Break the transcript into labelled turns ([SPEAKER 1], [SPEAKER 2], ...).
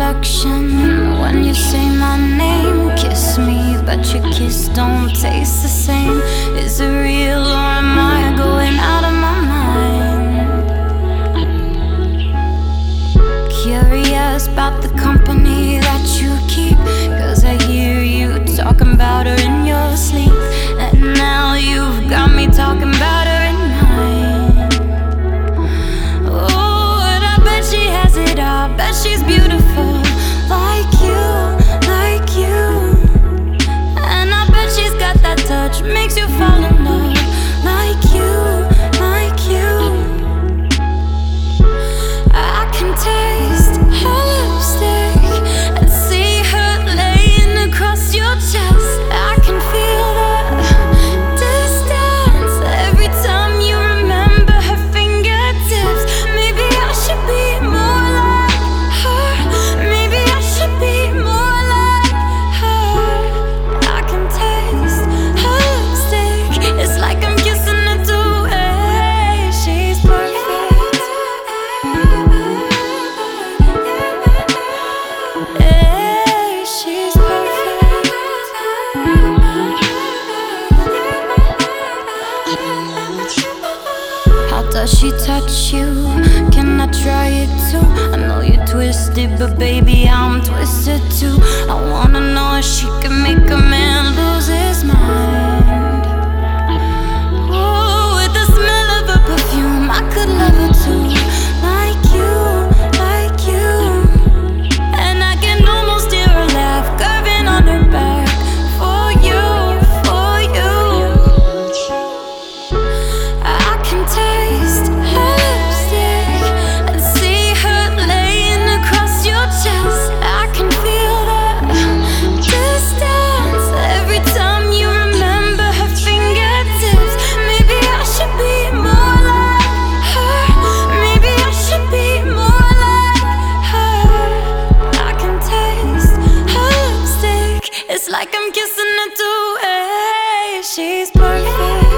[SPEAKER 1] introduction. When you say my name, kiss me, but your kiss don't taste the same. Is it real or am I going out of my mind? Curious about the company that you keep, 'cause I hear you talking about her in your sleep. And now you've got me talking about her in mine. Oh, and I bet she has it all. Bet she's beautiful like you, like you. And I bet she's got that touch, makes you fall in love like you, like you. I can taste her lipstick and see her laying across your chest. I can feel the distance every time you remember her fingertips. Maybe I should be more like her. Maybe I should be more like her. I can taste her lipstick. It's like I'm kissing her too. Hey, she's perfect. Hey, she's perfect. How does she touch you? Can I try it too? I know you're twisted, but baby, I'm twisted too. I wanna know if she can make a man lose his mind. Oh, with the smell of her perfume, I could love her too. Like you, like you. And I can almost hear her laugh, curving on her back. For you, for you. I can taste her lipstick and see her laying across your chest. I can feel the distance every time you remember her fingertips. Maybe I should be more like her. Maybe I should be more like her. I can taste her lipstick. It's like I'm kissing her too. Hey, she's perfect.